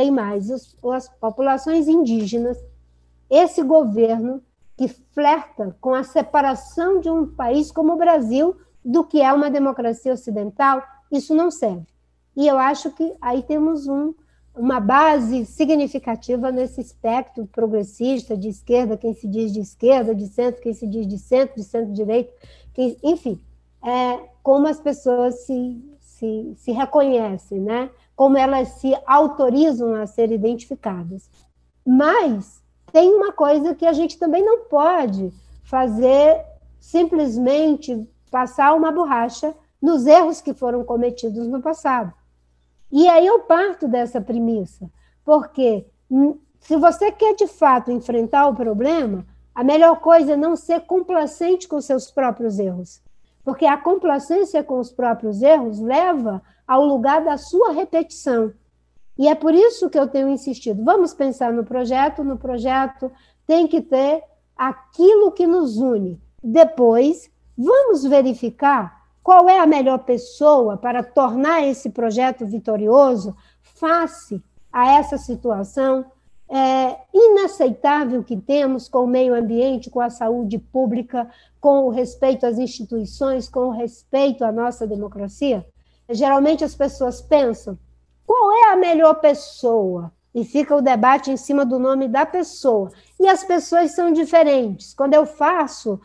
as populações indígenas, esse governo que flerta com a separação de um país como o Brasil do que é uma democracia ocidental, isso não serve. E eu acho que aí temos uma base significativa nesse espectro progressista, de esquerda, quem se diz de esquerda, de centro, quem se diz de centro-direita, enfim, como as pessoas se reconhecem, né? Como elas se autorizam a ser identificadas. Mas tem uma coisa que a gente também não pode fazer, simplesmente passar uma borracha nos erros que foram cometidos no passado. E aí eu parto dessa premissa, porque se você quer de fato enfrentar o problema, a melhor coisa é não ser complacente com seus próprios erros, porque a complacência com os próprios erros leva ao lugar da sua repetição. E é por isso que eu tenho insistido, vamos pensar no projeto tem que ter aquilo que nos une. Depois, vamos verificar qual é a melhor pessoa para tornar esse projeto vitorioso face a essa situação inaceitável que temos com o meio ambiente, com a saúde pública, com o respeito às instituições, com o respeito à nossa democracia? Geralmente as pessoas pensam, qual é a melhor pessoa? E fica o debate em cima do nome da pessoa. E as pessoas são diferentes. Quando eu faço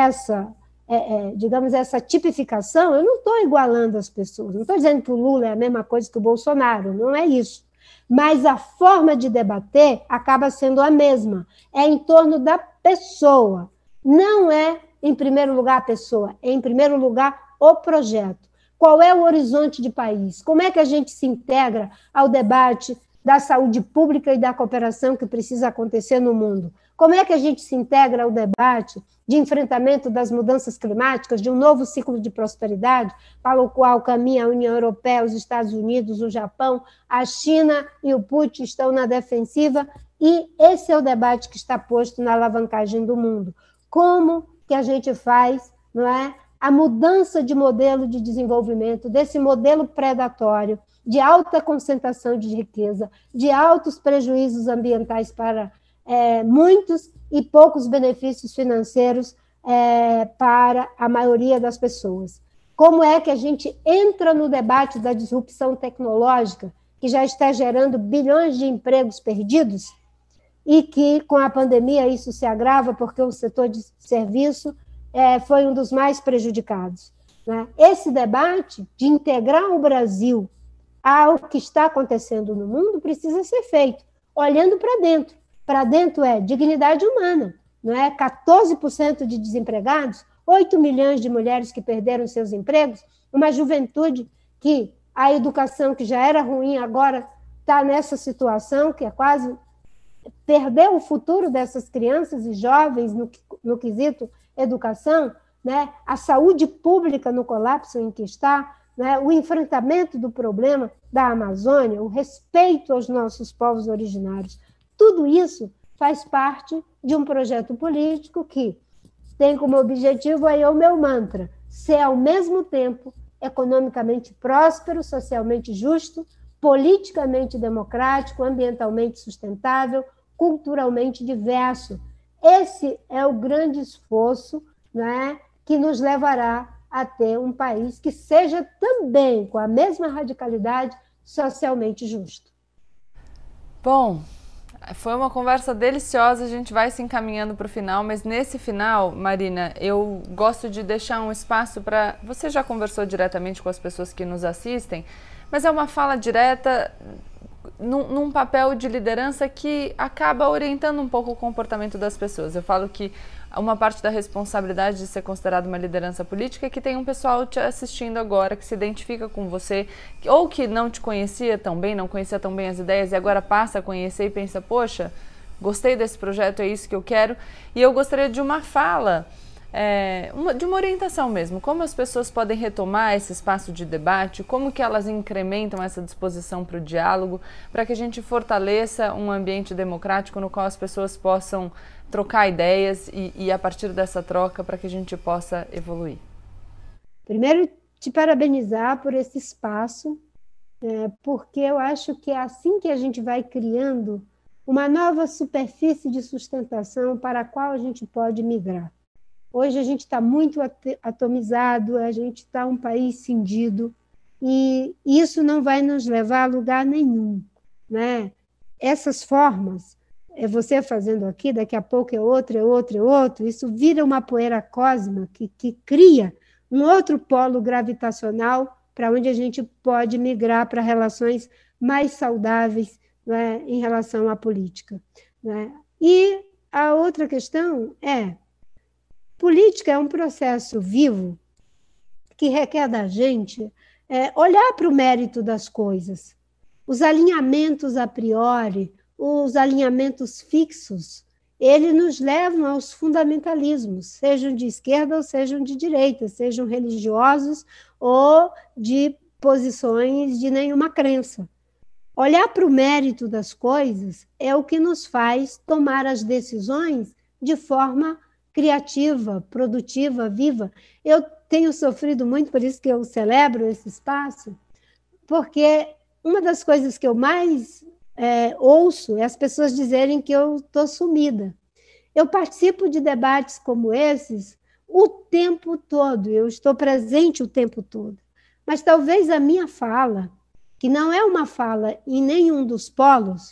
digamos, essa tipificação, eu não estou igualando as pessoas, não estou dizendo que o Lula é a mesma coisa que o Bolsonaro, não é isso. Mas a forma de debater acaba sendo a mesma, é em torno da pessoa, não é, em primeiro lugar, a pessoa, é, em primeiro lugar, o projeto. Qual é o horizonte de país? Como é que a gente se integra ao debate da saúde pública e da cooperação que precisa acontecer no mundo? Como é que a gente se integra ao debate de enfrentamento das mudanças climáticas, de um novo ciclo de prosperidade, para o qual caminha a União Europeia, os Estados Unidos, o Japão, a China e o Putin estão na defensiva, e esse é o debate que está posto na alavancagem do mundo. Como que a gente faz, não é, a mudança de modelo de desenvolvimento, desse modelo predatório, de alta concentração de riqueza, de altos prejuízos ambientais para muitos e poucos benefícios financeiros para a maioria das pessoas. Como é que a gente entra no debate da disrupção tecnológica, que já está gerando bilhões de empregos perdidos, e que, com a pandemia, isso se agrava, porque o setor de serviço foi um dos mais prejudicados, né? Esse debate de integrar o Brasil ao que está acontecendo no mundo precisa ser feito, olhando para dentro. Para dentro é dignidade humana, não é? 14% de desempregados, 8 milhões de mulheres que perderam seus empregos, uma juventude que a educação que já era ruim agora está nessa situação, que é quase perder o futuro dessas crianças e jovens no quesito educação, né? A saúde pública no colapso em que está, né? O enfrentamento do problema da Amazônia, o respeito aos nossos povos originários. Tudo isso faz parte de um projeto político que tem como objetivo, aí é o meu mantra, ser ao mesmo tempo economicamente próspero, socialmente justo, politicamente democrático, ambientalmente sustentável, culturalmente diverso. Esse é o grande esforço, né, que nos levará a ter um país que seja também, com a mesma radicalidade, socialmente justo. Bom, foi uma conversa deliciosa, a gente vai se encaminhando para o final, mas nesse final, Marina, eu gosto de deixar um espaço para... Você já conversou diretamente com as pessoas que nos assistem, mas é uma fala direta num papel de liderança que acaba orientando um pouco o comportamento das pessoas. Eu falo que uma parte da responsabilidade de ser considerado uma liderança política é que tem um pessoal te assistindo agora que se identifica com você, ou que não te conhecia tão bem, não conhecia tão bem as ideias e agora passa a conhecer e pensa, poxa, gostei desse projeto, é isso que eu quero. E eu gostaria de uma fala, de uma orientação mesmo, como as pessoas podem retomar esse espaço de debate, como que elas incrementam essa disposição para o diálogo, para que a gente fortaleça um ambiente democrático no qual as pessoas possam trocar ideias e a partir dessa troca, para que a gente possa evoluir. Primeiro, te parabenizar por esse espaço, porque eu acho que é assim que a gente vai criando uma nova superfície de sustentação para a qual a gente pode migrar. Hoje a gente está muito atomizado, a gente está um país cindido, e isso não vai nos levar a lugar nenhum, né? Essas formas, você fazendo aqui, daqui a pouco é outro, isso vira uma poeira cósmica que cria um outro polo gravitacional para onde a gente pode migrar para relações mais saudáveis, né, em relação à política, né? E a outra questão política é um processo vivo que requer da gente olhar para o mérito das coisas. Os alinhamentos a priori, os alinhamentos fixos, eles nos levam aos fundamentalismos, sejam de esquerda ou sejam de direita, sejam religiosos ou de posições de nenhuma crença. Olhar para o mérito das coisas é o que nos faz tomar as decisões de forma criativa, produtiva, viva. Eu tenho sofrido muito, por isso que eu celebro esse espaço, porque uma das coisas que eu mais ouço é as pessoas dizerem que eu estou sumida. Eu participo de debates como esses o tempo todo, eu estou presente o tempo todo, mas talvez a minha fala, que não é uma fala em nenhum dos polos,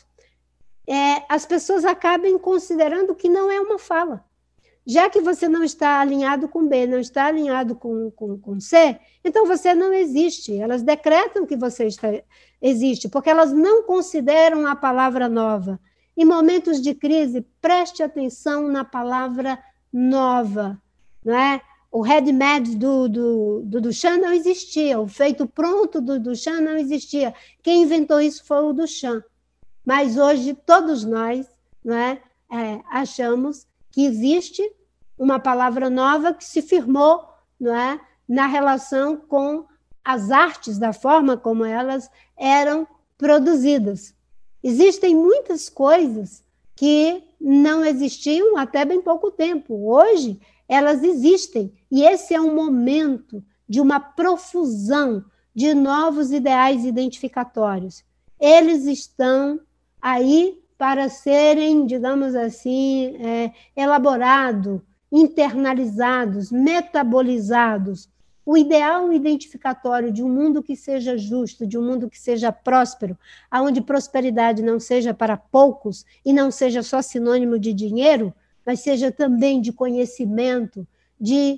as pessoas acabem considerando que não é uma fala. Já que você não está alinhado com B, não está alinhado com C, então você não existe. Elas decretam que você existe, porque elas não consideram a palavra nova. Em momentos de crise, preste atenção na palavra nova. Não é? O ready-made do Duchamp não existia, o feito pronto do Duchamp não existia. Quem inventou isso foi o Duchamp. Mas hoje todos nós, não é, achamos que existe uma palavra nova que se firmou, não é, na relação com as artes, da forma como elas eram produzidas. Existem muitas coisas que não existiam até bem pouco tempo. Hoje, elas existem, e esse é um momento de uma profusão de novos ideais identificatórios. Eles estão aí para serem, digamos assim, elaborados, internalizados, metabolizados. O ideal identificatório de um mundo que seja justo, de um mundo que seja próspero, onde prosperidade não seja para poucos e não seja só sinônimo de dinheiro, mas seja também de conhecimento, de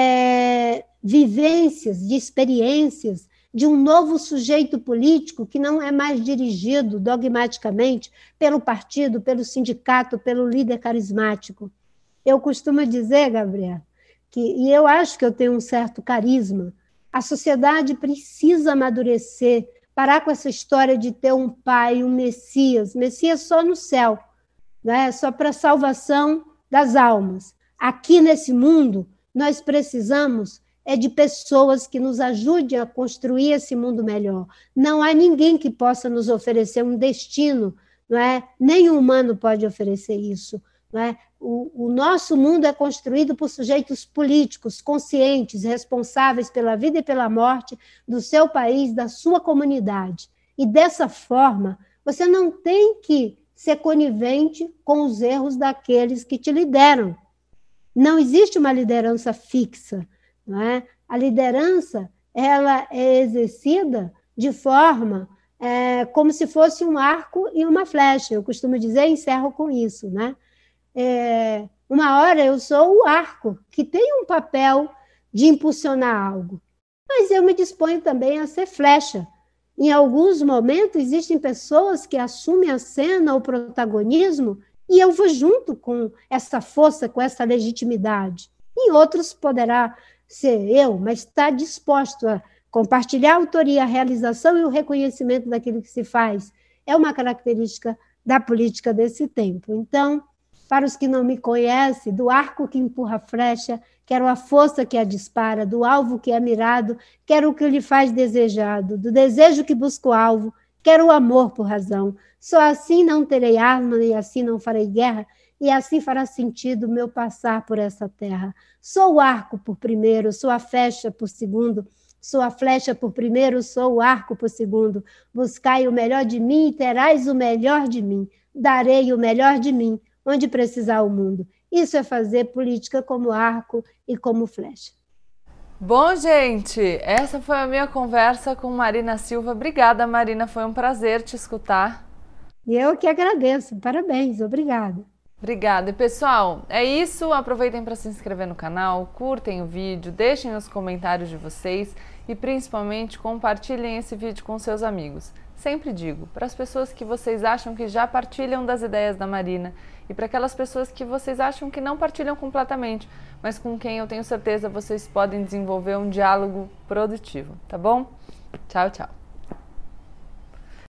vivências, de experiências, de um novo sujeito político que não é mais dirigido dogmaticamente pelo partido, pelo sindicato, pelo líder carismático. Eu costumo dizer, Gabriela, e eu acho que eu tenho um certo carisma, a sociedade precisa amadurecer, parar com essa história de ter um pai, um Messias só no céu. né? Só para a salvação das almas. Aqui nesse mundo, nós precisamos de pessoas que nos ajudem a construir esse mundo melhor. Não há ninguém que possa nos oferecer um destino, não é? Nenhum humano pode oferecer isso. Não é? O nosso mundo é construído por sujeitos políticos, conscientes, responsáveis pela vida e pela morte do seu país, da sua comunidade. E dessa forma, você não tem que ser conivente com os erros daqueles que te lideram. Não existe uma liderança fixa, não é? A liderança, ela é exercida de forma como se fosse um arco e uma flecha. Eu costumo dizer, e encerro com isso, né? Uma hora eu sou o arco, que tem um papel de impulsionar algo, mas eu me disponho também a ser flecha. Em alguns momentos, existem pessoas que assumem a cena, o protagonismo, e eu vou junto com essa força, com essa legitimidade. Em outros poderá ser eu, mas está disposto a compartilhar a autoria, a realização e o reconhecimento daquilo que se faz. É uma característica da política desse tempo. Então, para os que não me conhecem, do arco que empurra a flecha, quero a força que a dispara, do alvo que é mirado, quero o que lhe faz desejado, do desejo que busca o alvo, quero o amor por razão. Só assim não terei arma, e assim não farei guerra, e assim fará sentido o meu passar por essa terra. Sou o arco por primeiro, sou a flecha por segundo, sou a flecha por primeiro, sou o arco por segundo. Buscai o melhor de mim e terais o melhor de mim. Darei o melhor de mim, onde precisar o mundo. Isso é fazer política como arco e como flecha. Bom, gente, essa foi a minha conversa com Marina Silva. Obrigada, Marina, foi um prazer te escutar. E eu que agradeço, parabéns, obrigada. Obrigada. E pessoal, é isso. Aproveitem para se inscrever no canal, curtem o vídeo, deixem os comentários de vocês e principalmente compartilhem esse vídeo com seus amigos. Sempre digo, para as pessoas que vocês acham que já partilham das ideias da Marina e para aquelas pessoas que vocês acham que não partilham completamente, mas com quem eu tenho certeza vocês podem desenvolver um diálogo produtivo, tá bom? Tchau, tchau.